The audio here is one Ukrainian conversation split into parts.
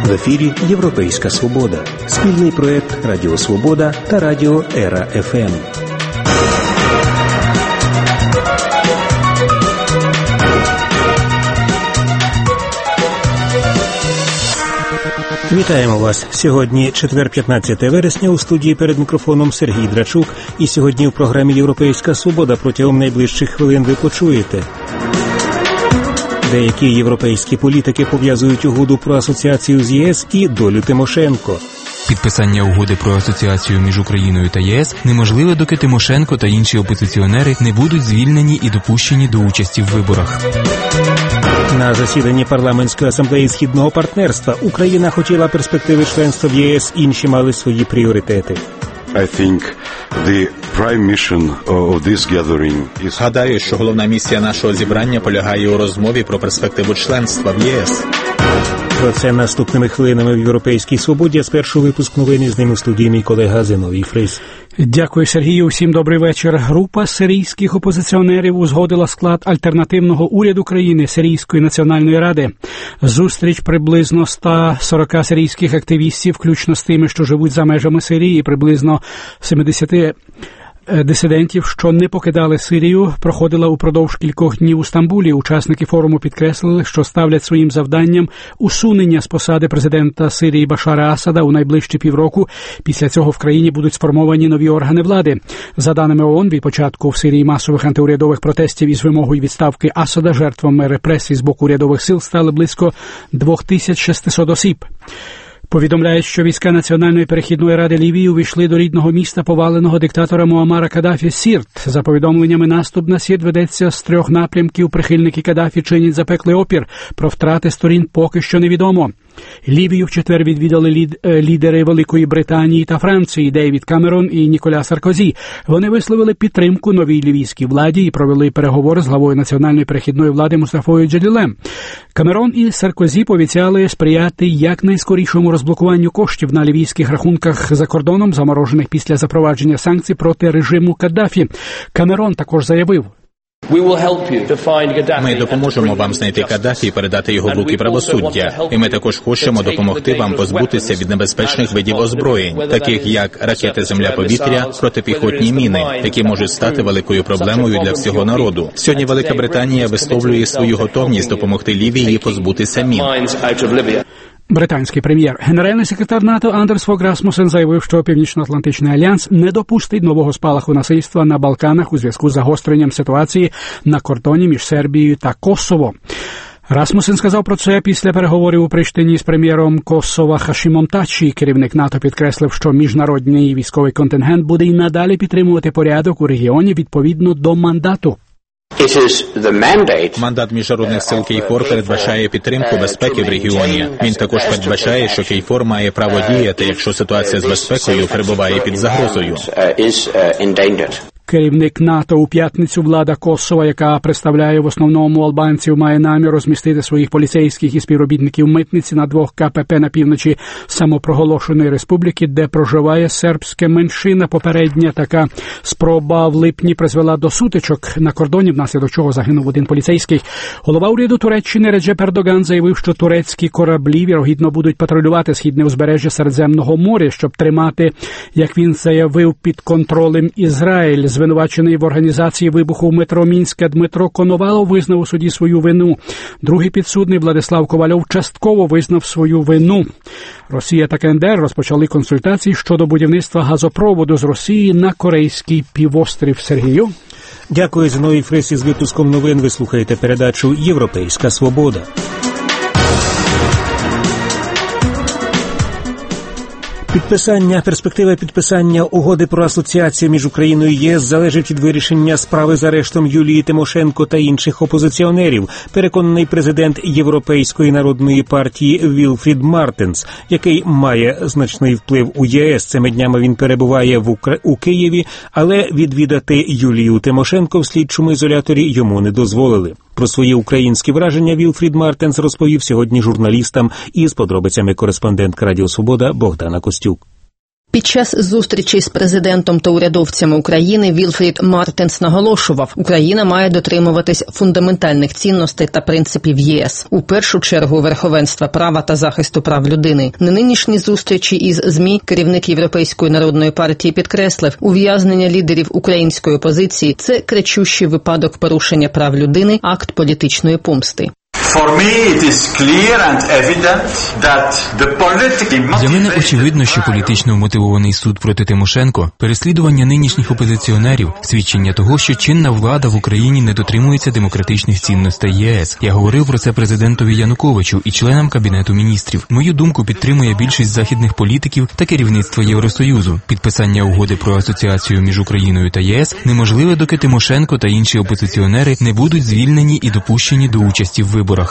В ефірі «Європейська Свобода» – спільний проєкт Радіо Свобода та Радіо Ера ФМ. Вітаємо вас. Сьогодні четвер, 15 вересня, у студії перед мікрофоном Сергій Драчук. І сьогодні у програмі «Європейська Свобода» протягом найближчих хвилин ви почуєте. Деякі європейські політики пов'язують угоду про асоціацію з ЄС і долю Тимошенко. Підписання угоди про асоціацію між Україною та ЄС неможливе, доки Тимошенко та інші опозиціонери не будуть звільнені і допущені до участі в виборах. На засіданні парламентської асамблеї Східного партнерства Україна хотіла перспективи членства в ЄС, інші мали свої пріоритети. Гадаю, що головна місія нашого зібрання полягає у розмові про перспективу членства в ЄС. Про це наступними хвилинами в «Європейській Свободі», а спершу випуск новин, з ним у студії мій колега Зиновій Фрис. Дякую, Сергію. Всім добрий вечір. Група сирійських опозиціонерів узгодила склад альтернативного уряду країни Сирійської національної ради. Зустріч приблизно 140 сирійських активістів, включно з тими, що живуть за межами Сирії, приблизно 70 дисидентів, що не покидали Сирію, проходила упродовж кількох днів у Стамбулі. Учасники форуму підкреслили, що ставлять своїм завданням усунення з посади президента Сирії Башара Асада у найближчі півроку. Після цього в країні будуть сформовані нові органи влади. За даними ООН, від початку в Сирії масових антиурядових протестів із вимогою відставки Асада жертвами репресій з боку урядових сил стали близько 2600 осіб. Повідомляють, що війська Національної перехідної ради Лівії увійшли до рідного міста поваленого диктатора Муаммара Каддафі Сірт. За повідомленнями, наступ на Сірт ведеться з 3 напрямків. Прихильники Каддафі чинять запеклий опір. Про втрати сторін поки що невідомо. Лівію в четвер відвідали лідери Великої Британії та Франції Дейвід Камерон і Ніколя Саркозі. Вони висловили підтримку новій лівійській владі і провели переговори з главою Національної перехідної влади Мустафою Джалілем. Камерон і Саркозі пообіцяли сприяти якнайскорішому розблокуванню коштів на лівійських рахунках за кордоном, заморожених після запровадження санкцій проти режиму Каддафі. Камерон також заявив: Ми допоможемо вам знайти Каддафі і передати його в руки правосуддя. І ми також хочемо допомогти вам позбутися від небезпечних видів озброєнь, таких як ракети земля-повітря, протипіхотні міни, які можуть стати великою проблемою для всього народу. Сьогодні Велика Британія висловлює свою готовність допомогти Лівії позбутися мін. Британський прем'єр. Генеральний секретар НАТО Андерс Фог Расмусен заявив, що Північно-Атлантичний альянс не допустить нового спалаху насильства на Балканах у зв'язку з загостренням ситуації на кордоні між Сербією та Косово. Расмусен сказав про це після переговорів у Приштині з прем'єром Косова Хашимом Тачі. Керівник НАТО підкреслив, що міжнародний військовий контингент буде й надалі підтримувати порядок у регіоні відповідно до мандату. Мандат міжнародних сил КФОР передбачає підтримку безпеки в регіоні. Він також передбачає, що КФОР має право діяти, якщо ситуація з безпекою перебуває під загрозою. Керівник НАТО у п'ятницю влада Косова, яка представляє в основному албанців, має намір розмістити своїх поліцейських і співробітників митниці на 2 КПП на півночі самопроголошеної республіки, де проживає сербська меншина. Попередня така спроба в липні призвела до сутичок на кордоні, внаслідок чого загинув 1 поліцейський. Голова уряду Туреччини Реджеп Ердоган заявив, що турецькі кораблі, вірогідно, будуть патрулювати східне узбережжя Середземного моря, щоб тримати, як він заявив, під контролем Ізраїль. Звинувачений в організації вибуху в метро Мінська Дмитро Коновалов визнав у суді свою вину. Другий підсудний Владислав Ковальов частково визнав свою вину. Росія та КНДР розпочали консультації щодо будівництва газопроводу з Росії на Корейський півострів. Сергію. Дякую, Зиновій Фрис. Із випуском новин ви слухаєте передачу «Європейська Свобода». Перспектива підписання угоди про асоціацію між Україною і ЄС залежить від вирішення справи з арештом Юлії Тимошенко та інших опозиціонерів, переконаний президент Європейської народної партії Вілфрід Мартенс, який має значний вплив у ЄС. Цими днями він перебуває у Києві, але відвідати Юлію Тимошенко в слідчому ізоляторі йому не дозволили. Про свої українські враження Вілфрід Мартенс розповів сьогодні журналістам, із подробицями кореспондентка Радіо Свобода Богдана Костюк. Під час зустрічі з президентом та урядовцями України Вільфрід Мартенс наголошував, Україна має дотримуватись фундаментальних цінностей та принципів ЄС. У першу чергу верховенства права та захисту прав людини. На нинішній зустрічі із ЗМІ керівник Європейської народної партії підкреслив, ув'язнення лідерів української опозиції – це кричущий випадок порушення прав людини, акт політичної помсти. Для мене очевидно, що політично вмотивований суд проти Тимошенко, переслідування нинішніх опозиціонерів, свідчення того, що чинна влада в Україні не дотримується демократичних цінностей ЄС. Я говорив про це президентові Януковичу і членам Кабінету міністрів. Мою думку підтримує більшість західних політиків та керівництва Євросоюзу. Підписання угоди про асоціацію між Україною та ЄС неможливе, доки Тимошенко та інші опозиціонери не будуть звільнені і допущені до участі в виборах.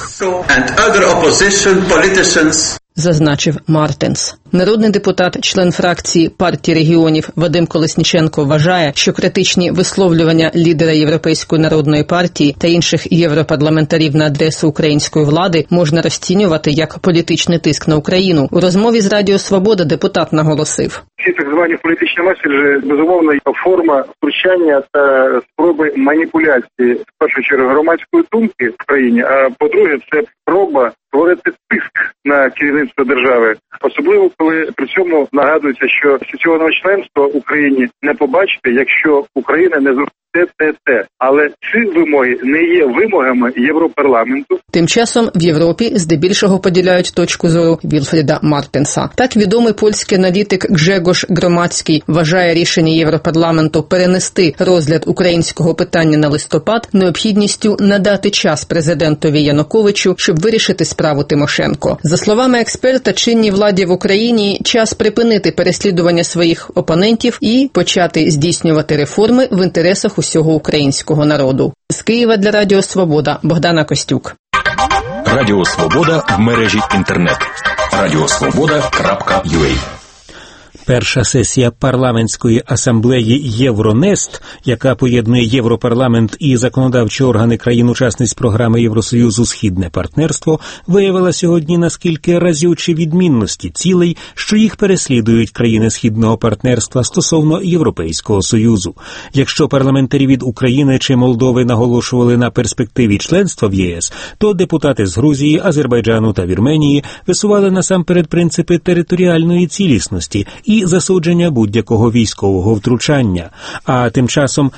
Зазначив Мартенс. Народний депутат, член фракції партії регіонів Вадим Колесніченко вважає, що критичні висловлювання лідера Європейської народної партії та інших європарламентарів на адресу української влади можна розцінювати як політичний тиск на Україну. У розмові з Радіо Свобода депутат наголосив. Ці так звані політичні меседжі, безумовно, форма втручання та спроби маніпуляції, в першу чергу, громадської думки в країні, а по-друге, це спроба створити тиск на керівництво держави. Особливо, коли при цьому нагадується, що асоційоване членство Україні не побачити, якщо Україна не зробить те. Але ці вимоги не є вимогами Європарламенту. Тим часом в Європі здебільшого поділяють точку зору Вільфріда Мартенса. Так відомий польський аналітик Гжегош Громадський вважає рішення Європарламенту перенести розгляд українського питання на листопад необхідністю надати час президентові Януковичу, щоб вирішити справу Тимошенко. За словами експерта, чинній владі в Україні час припинити переслідування своїх опонентів і почати здійснювати реформи в інтересах усього українського народу. З Києва для Радіо Свобода Богдана Костюк. Радіо Свобода в мережі інтернет. radiosvoboda.ua. Перша сесія парламентської асамблеї Євронест, яка поєднує Європарламент і законодавчі органи країн-учасниць програми Євросоюзу «Східне партнерство», виявила сьогодні наскільки разючі відмінності цілей, що їх переслідують країни Східного партнерства стосовно Європейського Союзу. Якщо парламентарі від України чи Молдови наголошували на перспективі членства в ЄС, то депутати з Грузії, Азербайджану та Вірменії висували насамперед принципи територіальної цілісності і засудження будь-якого військового втручання. А тим часом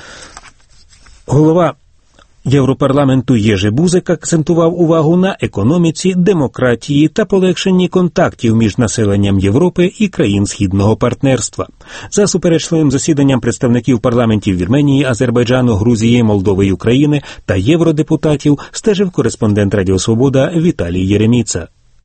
голова Європарламенту Єжи Бузек акцентував увагу на економіці, демократії та полегшенні контактів між населенням Європи і країн Східного партнерства. За суперечливим засіданням представників парламентів Вірменії, Азербайджану, Грузії, Молдови й України та євродепутатів стежив кореспондент Радіо Свобода Віталій Єреміца.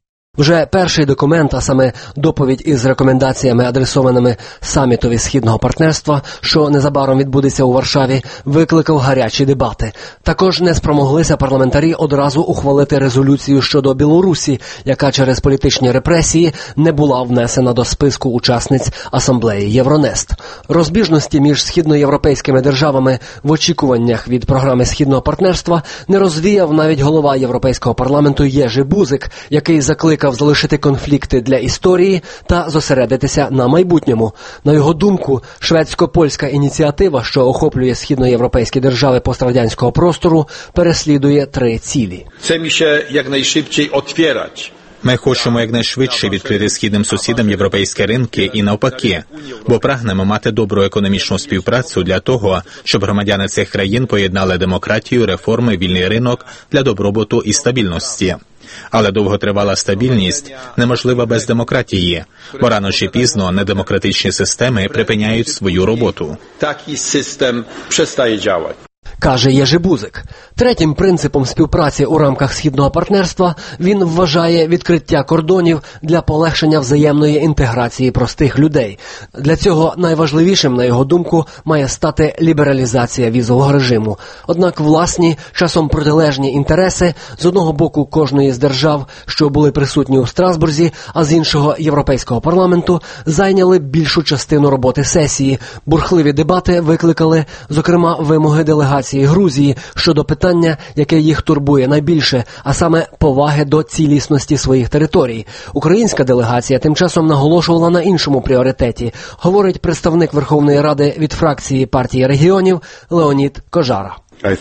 Вже перший документ, а саме доповідь із рекомендаціями, адресованими самітові Східного партнерства, що незабаром відбудеться у Варшаві, викликав гарячі дебати. Також не спромоглися парламентарі одразу ухвалити резолюцію щодо Білорусі, яка через політичні репресії не була внесена до списку учасниць асамблеї Євронест. Розбіжності між східноєвропейськими державами в очікуваннях від програми Східного партнерства не розвіяв навіть голова Європейського парламенту Єжи Бузек, який закликав залишити конфлікти для історії та зосередитися на майбутньому. На його думку, шведсько-польська ініціатива, що охоплює східноєвропейські держави пострадянського простору, переслідує 3 цілі. Chcemy się jak najszybciej otwierać. Ми хочемо якнайшвидше відкрити східним сусідам європейські ринки і навпаки, бо прагнемо мати добру економічну співпрацю для того, щоб громадяни цих країн поєднали демократію, реформи, вільний ринок для добробуту і стабільності. Але довготривала стабільність неможлива без демократії, бо рано чи пізно недемократичні системи припиняють свою роботу. Такий систем перестає діяти. Каже Єжи Бузек. Третім принципом співпраці у рамках Східного партнерства він вважає відкриття кордонів для полегшення взаємної інтеграції простих людей. Для цього найважливішим, на його думку, має стати лібералізація візового режиму. Однак власні, часом протилежні інтереси з одного боку кожної з держав, що були присутні у Страсбурзі, а з іншого Європейського парламенту, зайняли більшу частину роботи сесії. Бурхливі дебати викликали, зокрема, вимоги делегації делегації Грузії щодо питання, яке їх турбує найбільше, а саме поваги до цілісності своїх територій. Українська делегація тим часом наголошувала на іншому пріоритеті, говорить представник Верховної Ради від фракції партії регіонів Леонід Кожара.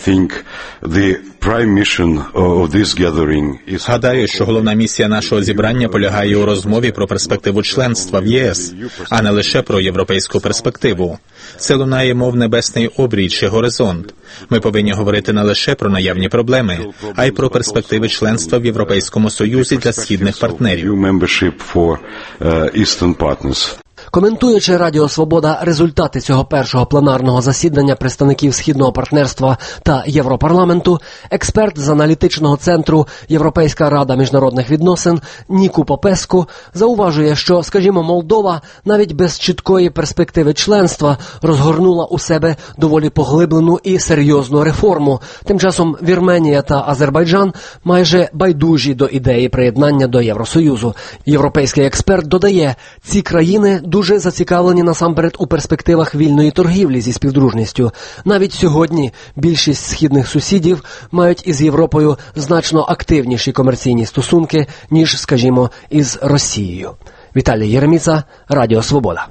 Гадаю, що головна місія нашого зібрання полягає у розмові про перспективу членства в ЄС, а не лише про європейську перспективу. Це лунає мов небесний обрій чи горизонт. Ми повинні говорити не лише про наявні проблеми, а й про перспективи членства в Європейському Союзі для східних партнерів. Коментуючи Радіо Свобода результати цього першого пленарного засідання представників Східного партнерства та Європарламенту, експерт з аналітичного центру Європейська рада міжнародних відносин Ніку Попеску зауважує, що, скажімо, Молдова навіть без чіткої перспективи членства розгорнула у себе доволі поглиблену і серйозну реформу. Тим часом Вірменія та Азербайджан майже байдужі до ідеї приєднання до Євросоюзу. Європейський експерт додає, ці країни дуже зацікавлені насамперед у перспективах вільної торгівлі зі співдружністю. Навіть сьогодні більшість східних сусідів мають із Європою значно активніші комерційні стосунки, ніж, скажімо, із Росією. Віталій Єреміца, Радіо Свобода.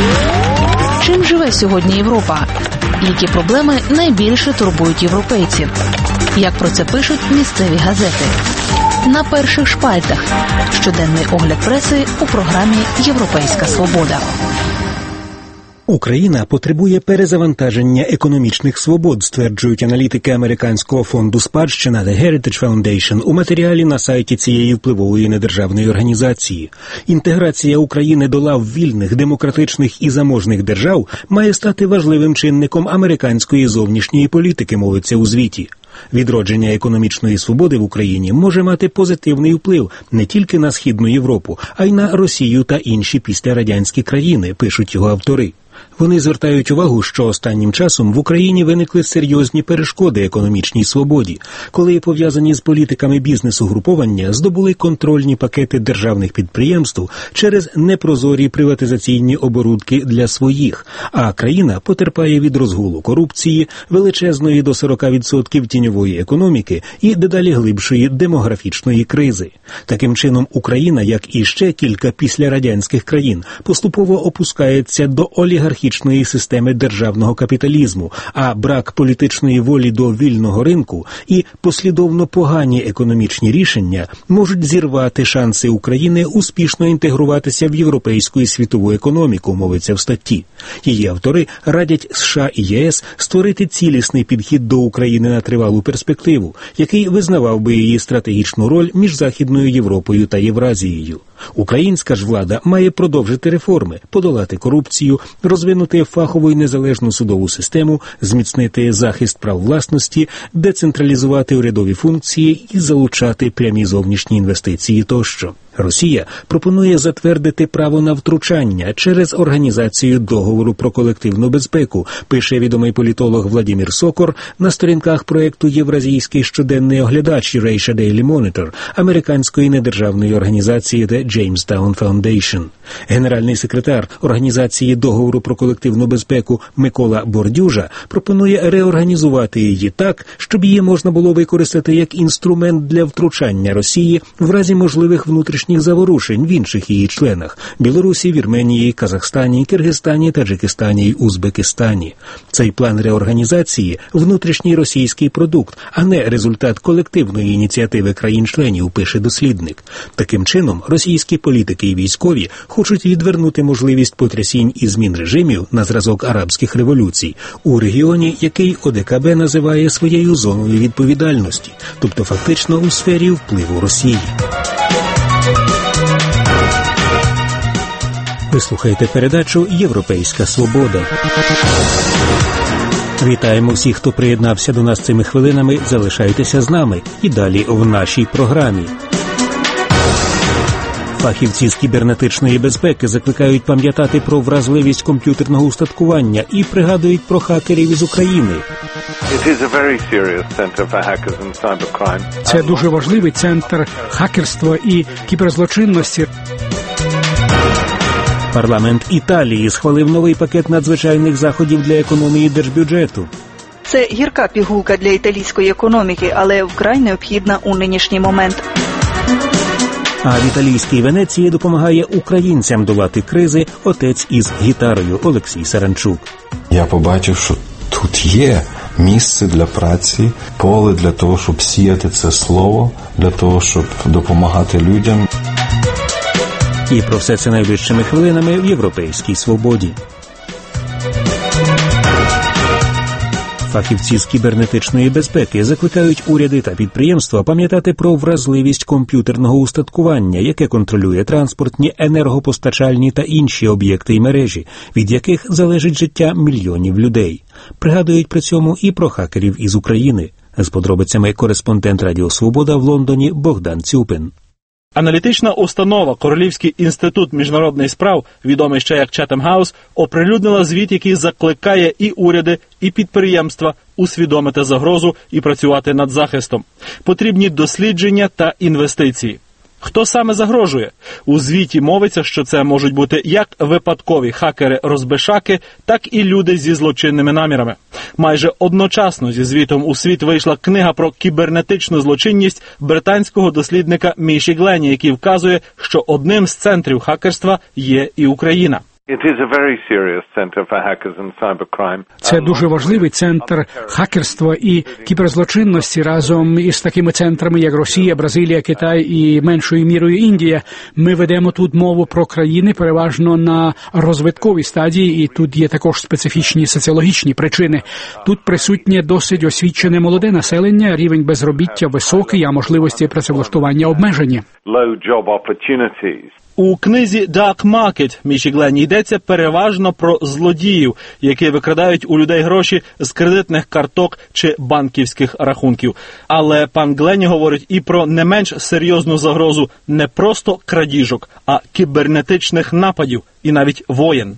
Чим живе сьогодні Європа? Які проблеми найбільше турбують європейців? Як про це пишуть місцеві газети? На перших шпальтах. Щоденний огляд преси у програмі «Європейська свобода». Україна потребує перезавантаження економічних свобод, стверджують аналітики американського фонду «Спадщина» The Heritage Foundation у матеріалі на сайті цієї впливової недержавної організації. Інтеграція України до лав вільних, демократичних і заможних держав має стати важливим чинником американської зовнішньої політики, мовиться у звіті. Відродження економічної свободи в Україні може мати позитивний вплив не тільки на Східну Європу, а й на Росію та інші післярадянські країни, пишуть його автори. Вони звертають увагу, що останнім часом в Україні виникли серйозні перешкоди економічній свободі, коли пов'язані з політиками бізнес-угруповання здобули контрольні пакети державних підприємств через непрозорі приватизаційні оборудки для своїх, а країна потерпає від розгулу корупції, величезної до 40% тіньової економіки і дедалі глибшої демографічної кризи. Таким чином, Україна, як і ще кілька післярадянських країн, поступово опускається до олігархічної системи державного капіталізму, а брак політичної волі до вільного ринку і послідовно погані економічні рішення можуть зірвати шанси України успішно інтегруватися в європейську і світову економіку, мовиться в статті. Її автори радять США і ЄС створити цілісний підхід до України на тривалу перспективу, який визнавав би її стратегічну роль між Західною Європою та Євразією. Українська ж влада має продовжити реформи, подолати корупцію, розвинути фахову і незалежну судову систему, зміцнити захист прав власності, децентралізувати урядові функції і залучати прямі зовнішні інвестиції тощо. Росія пропонує затвердити право на втручання через організацію договору про колективну безпеку, пише відомий політолог Владимир Сокор на сторінках проєкту «Євразійський щоденний оглядач» Eurasia Daily Monitor американської недержавної організації The Jamestown Foundation. Генеральний секретар Організації договору про колективну безпеку Микола Бордюжа пропонує реорганізувати її так, щоб її можна було використати як інструмент для втручання Росії в разі можливих внутрішніх заворушень в інших її членах – Білорусі, Вірменії, Казахстані, Киргизстані, Таджикистані й Узбекистані. Цей план реорганізації – внутрішній російський продукт, а не результат колективної ініціативи країн-членів, пише дослідник. Таким чином, російські політики і військові хочуть відвернути можливість потрясінь і змін режимів на зразок арабських революцій у регіоні, який ОДКБ називає своєю зоною відповідальності, тобто фактично у сфері впливу Росії. Ви слухаєте передачу «Європейська свобода». Вітаємо всіх, хто приєднався до нас цими хвилинами. Залишайтеся з нами і далі в нашій програмі. Фахівці з кібернетичної безпеки закликають пам'ятати про вразливість комп'ютерного устаткування і пригадують про хакерів із України. Це дуже важливий центр хакерства і кіберзлочинності. Парламент Італії схвалив новий пакет надзвичайних заходів для економії держбюджету. Це гірка пігулка для італійської економіки, але вкрай необхідна у нинішній момент. А в італійській Венеції допомагає українцям долати кризи отець із гітарою Олексій Саранчук. Я побачив, що тут є місце для праці, поле для того, щоб сіяти це слово, для того, щоб допомагати людям. І про все це найближчими хвилинами в «Європейській свободі». Фахівці з кібернетичної безпеки закликають уряди та підприємства пам'ятати про вразливість комп'ютерного устаткування, яке контролює транспортні, енергопостачальні та інші об'єкти й мережі, від яких залежить життя мільйонів людей. Пригадують при цьому і про хакерів із України. З подробицями кореспондент Радіо Свобода в Лондоні Богдан Цюпин. Аналітична установа Королівський інститут міжнародних справ, відомий ще як Chatham House, оприлюднила звіт, який закликає і уряди, і підприємства усвідомити загрозу і працювати над захистом. Потрібні дослідження та інвестиції. Хто саме загрожує? У звіті мовиться, що це можуть бути як випадкові хакери-розбишаки, так і люди зі злочинними намірами. Майже одночасно зі звітом у світ вийшла книга про кібернетичну злочинність британського дослідника Міші Гленні, який вказує, що одним з центрів хакерства є і Україна. Це дуже важливий центр хакерства і кіберзлочинності разом із такими центрами, як Росія, Бразилія, Китай і меншою мірою Індія. Ми ведемо тут мову про країни переважно на розвитковій стадії, і тут є також специфічні соціологічні причини. Тут присутнє досить освічене молоде населення, рівень безробіття високий, а можливості працевлаштування обмежені. У книзі «Dark Market» Міші Гленні йдеться переважно про злодіїв, які викрадають у людей гроші з кредитних карток чи банківських рахунків. Але пан Гленні говорить і про не менш серйозну загрозу не просто крадіжок, а кібернетичних нападів і навіть воєн.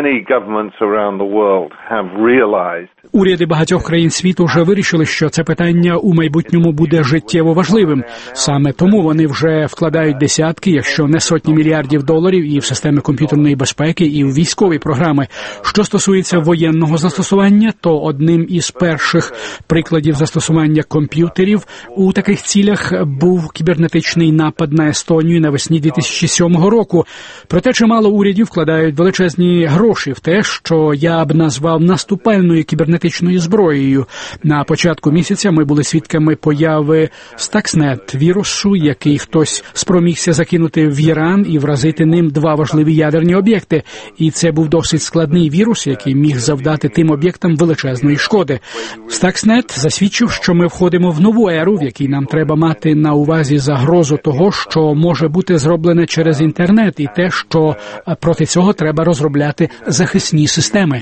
Уряди багатьох країн світу вже вирішили, що це питання у майбутньому буде життєво важливим. Саме тому вони вже вкладають десятки, якщо не сотні мільярдів доларів і в системи комп'ютерної безпеки, і в військові програми. Що стосується воєнного застосування, то одним із перших прикладів застосування комп'ютерів у таких цілях був кібернетичний напад на Естонію навесні 2007 року. Проте чимало урядів вкладають величезні гроші в те, що я б назвав наступальною кібернетичною зброєю. На початку місяця ми були свідками появи Stuxnet вірусу, який хтось спромігся закинути в Іран і вразити ним два важливі ядерні об'єкти. І це був досить складний вірус, який міг завдати тим об'єктам величезної шкоди. Stuxnet засвідчив, що ми входимо в нову еру, в якій нам треба мати на увазі загрозу того, що може бути зроблене через інтернет, і те, що проти цього треба розробляти захисні системи.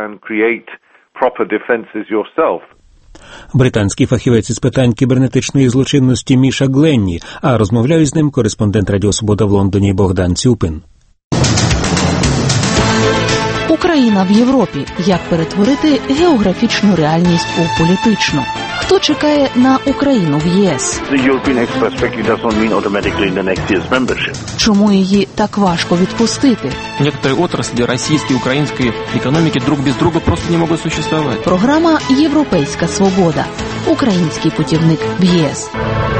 Британський фахівець із питань кібернетичної злочинності Міша Гленні, а розмовляю з ним кореспондент Радіо Свобода в Лондоні Богдан Цюпин. Україна в Європі. Як перетворити географічну реальність у політичну? Хто чекає на Україну в ЄС? Чому її так важко відпустити? Некоторые отрасли российской и украинской экономики друг без друга просто не могут существовать. Програма «Європейська свобода». Український путівник в ЄС.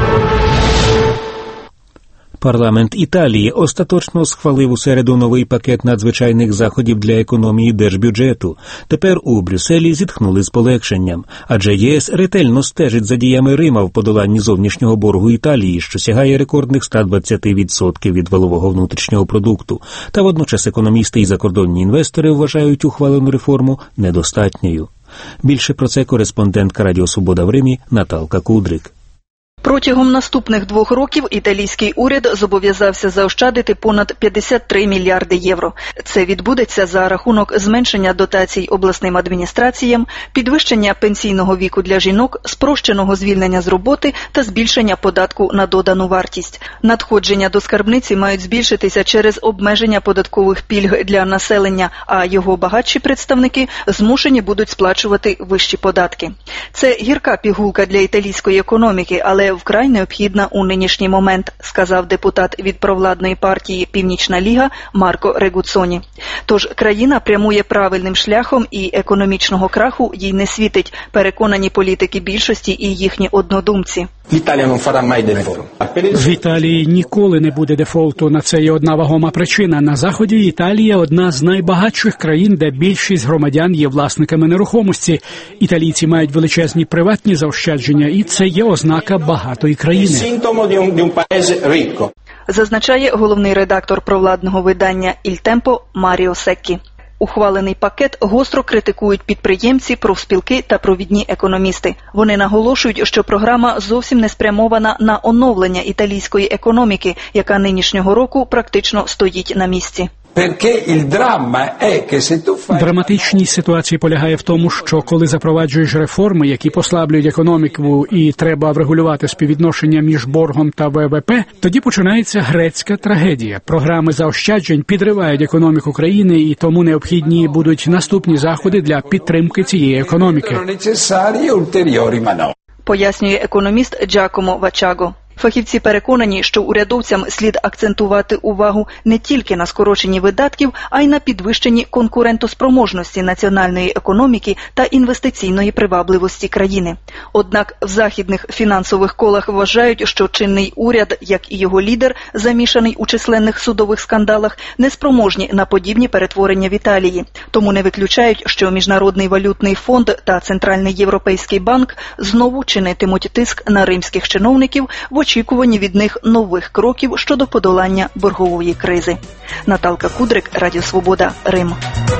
Парламент Італії остаточно схвалив у середу новий пакет надзвичайних заходів для економії держбюджету. Тепер у Брюсселі зітхнули з полегшенням, адже ЄС ретельно стежить за діями Рима в подоланні зовнішнього боргу Італії, що сягає рекордних 120% від валового внутрішнього продукту. Та водночас економісти і закордонні інвестори вважають ухвалену реформу недостатньою. Більше про це кореспондентка Радіо Свобода в Римі Наталка Кудрик. Протягом наступних 2 років італійський уряд зобов'язався заощадити понад 53 мільярди євро. Це відбудеться за рахунок зменшення дотацій обласним адміністраціям, підвищення пенсійного віку для жінок, спрощеного звільнення з роботи та збільшення податку на додану вартість. Надходження до скарбниці мають збільшитися через обмеження податкових пільг для населення, а його багатші представники змушені будуть сплачувати вищі податки. Це гірка пігулка для італійської економіки, але але вкрай необхідна у нинішній момент, сказав депутат від провладної партії «Північна Ліга» Марко Регуцоні. Тож країна прямує правильним шляхом і економічного краху їй не світить, переконані політики більшості і їхні однодумці. В Італії ніколи не буде дефолту. На це є одна вагома причина. На заході Італія – одна з найбагатших країн, де більшість громадян є власниками нерухомості. Італійці мають величезні приватні заощадження, і це є ознака багатої країни. Зазначає головний редактор провладного видання «Іль Темпо» Маріо Секкі. Ухвалений пакет гостро критикують підприємці, профспілки та провідні економісти. Вони наголошують, що програма зовсім не спрямована на оновлення італійської економіки, яка нинішнього року практично стоїть на місці. Драматичність ситуації полягає в тому, що коли запроваджуєш реформи, які послаблюють економіку і треба врегулювати співвідношення між боргом та ВВП, тоді починається грецька трагедія. Програми заощаджень підривають економіку країни, і тому необхідні будуть наступні заходи для підтримки цієї економіки. Пояснює економіст Джакомо Вачаго. Фахівці переконані, що урядовцям слід акцентувати увагу не тільки на скороченні видатків, а й на підвищенні конкурентоспроможності національної економіки та інвестиційної привабливості країни. Однак в західних фінансових колах вважають, що чинний уряд, як і його лідер, замішаний у численних судових скандалах, неспроможні на подібні перетворення в Італії. Тому не виключають, що Міжнародний валютний фонд та Центральний європейський банк знову чинитимуть тиск на римських чиновників в очікуванні від них нових кроків щодо подолання боргової кризи. Наталка Кудрик, Радіо Свобода, Рим.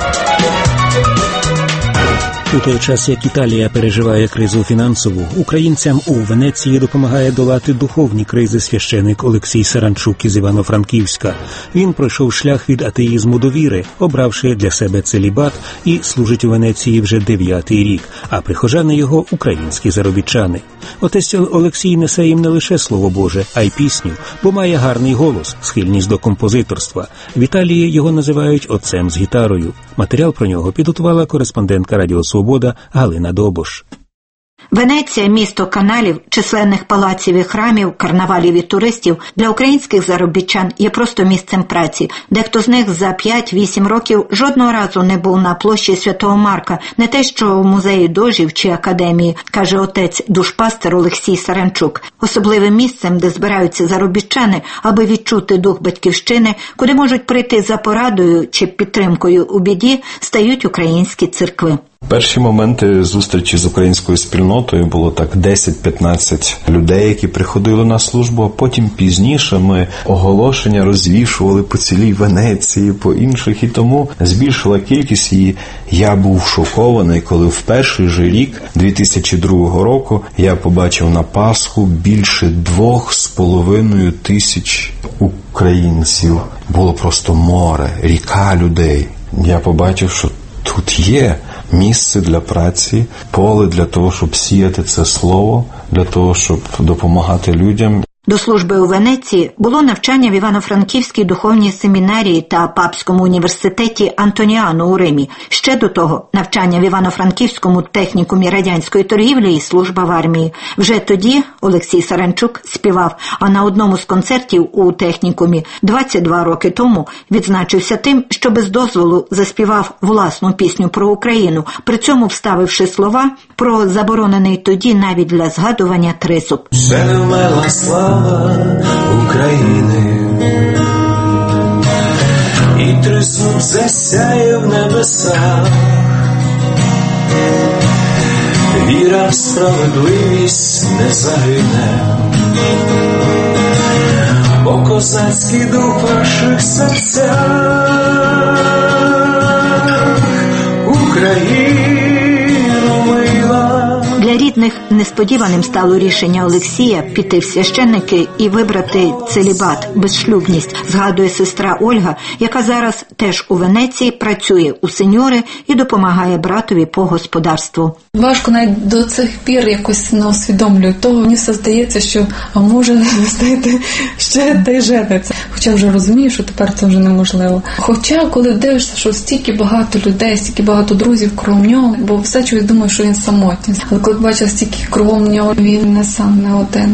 У той час, як Італія переживає кризу фінансову, українцям у Венеції допомагає долати духовні кризи священик Олексій Саранчук із Івано-Франківська. Він пройшов шлях від атеїзму до віри, обравши для себе целібат, і служить у Венеції вже 9-й рік, а прихожани його – українські заробітчани. Отець Олексій несе їм не лише Слово Боже, а й пісню, бо має гарний голос, схильність до композиторства. В Італії його називають отцем з гітарою. Матеріал про нього підготувала кореспондентка Радіо Свобода Галина Добош. Венеція – місто каналів, численних палаців і храмів, карнавалів і туристів. Для українських заробітчан є просто місцем праці. Дехто з них за 5-8 років жодного разу не був на площі Святого Марка, не те що в музеї дожів чи академії, каже отець-душпастер Олексій Саранчук. Особливим місцем, де збираються заробітчани, аби відчути дух батьківщини, куди можуть прийти за порадою чи підтримкою у біді, стають українські церкви. Перші моменти зустрічі з українською спільнотою було так 10-15 людей, які приходили на службу, а потім пізніше ми оголошення розвішували по цілій Венеції, по інших, і тому збільшила кількість, і я був шокований, коли в перший же рік 2002 року я побачив на Пасху більше 2,5 тисяч українців. Було просто море, ріка людей. Я побачив, що тут є місце для праці, поле для того, щоб сіяти це слово, для того, щоб допомагати людям. До служби у Венеції було навчання в Івано-Франківській духовній семінарії та Папському університеті Антоніано у Римі. Ще до того навчання в Івано-Франківському технікумі радянської торгівлі і служба в армії. Вже тоді Олексій Саранчук співав, а на одному з концертів у технікумі 22 роки тому відзначився тим, що без дозволу заспівав власну пісню про Україну, при цьому вставивши слова про заборонений тоді навіть для згадування трисуб. України, і трисуб засяє в небесах, віра в справедливість не загине, бо козацький дух в наших серцях, Україно мила. Для рідних несподіваним стало рішення Олексія піти в священники і вибрати целібат, безшлюбність, згадує сестра Ольга, яка зараз теж у Венеції працює у сеньори і допомагає братові по господарству. Важко навіть до цих пір якось не усвідомлюю того. Мені все здається, що може стати ще де жениться. Хоча вже розумію, що тепер це вже неможливо. Хоча, коли дивишся, що стільки багато людей, стільки багато друзів кругом нього, бо все чогось думаю, що він самотній. Але коли бачив стільки кругом нього, він не сам, не один.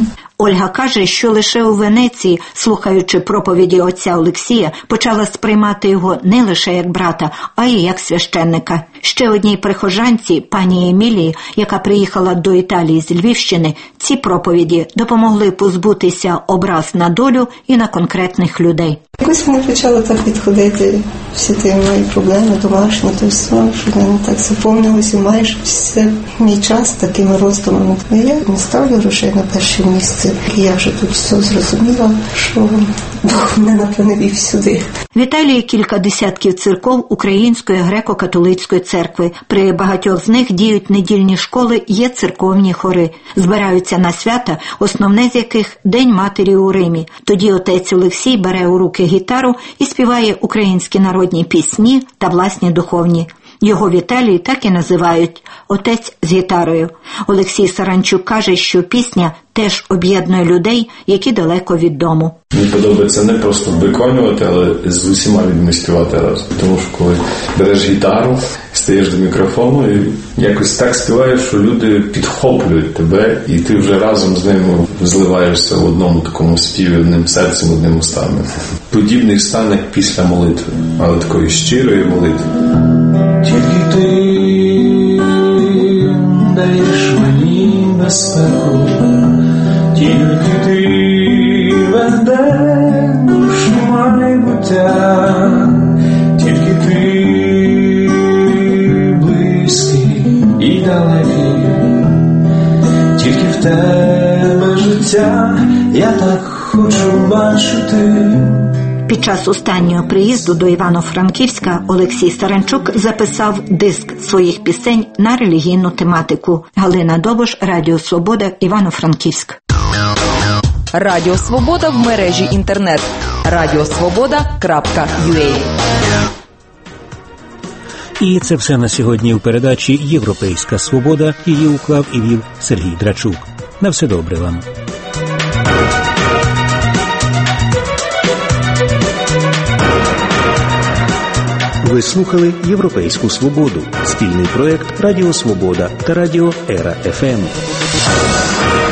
Ольга каже, що лише у Венеції, слухаючи проповіді отця Олексія, почала сприймати його не лише як брата, а й як священника. Ще одній прихожанці, пані Емілії, яка приїхала до Італії з Львівщини, ці проповіді допомогли позбутися образ на долю і на конкретних людей. Якось ми почали так підходити, всі ті мої проблеми домашні, то все, що мене так заповнилося, майже все мій час такими роздумами. Я не ставлю грошей на перше місце. Я вже тут все зрозуміла, що Бог мене напевне сюди. В Італії кілька десятків церков Української греко-католицької церкви. При багатьох з них діють недільні школи, є церковні хори. Збираються на свята, основне з яких – День Матері у Римі. Тоді отець Олексій бере у руки гітару і співає українські народні пісні та власні духовні. Його в Італії так і називають «Отець з гітарою». Олексій Саранчук каже, що пісня теж об'єднує людей, які далеко від дому. Мені подобається не просто виконувати, але з усіма людьми співати разом. Тому що коли береш гітару, стаєш до мікрофону і якось так співаєш, що люди підхоплюють тебе, і ти вже разом з ними зливаєшся в одному такому співі, одним серцем, одним устами. Подібний стан, як після молитви, але такої щирої молитви. Тільки ти даєш мені безпеку, тільки ти ведеш майбуття, тільки ти близький і далекий, тільки в тебе життя, я так хочу бачити. Під час останнього приїзду до Івано-Франківська Олексій Саранчук записав диск своїх пісень на релігійну тематику. Галина Добош, Радіо Свобода, Івано-Франківськ. Радіо Свобода в мережі інтернет. radiosvoboda.ua. І це все на сьогодні у передачі «Європейська свобода». Її уклав і вів Сергій Драчук. На все добре вам. Ви слухали «Європейську свободу» – спільний проєкт «Радіо Свобода» та «Радіо Ера ФМ».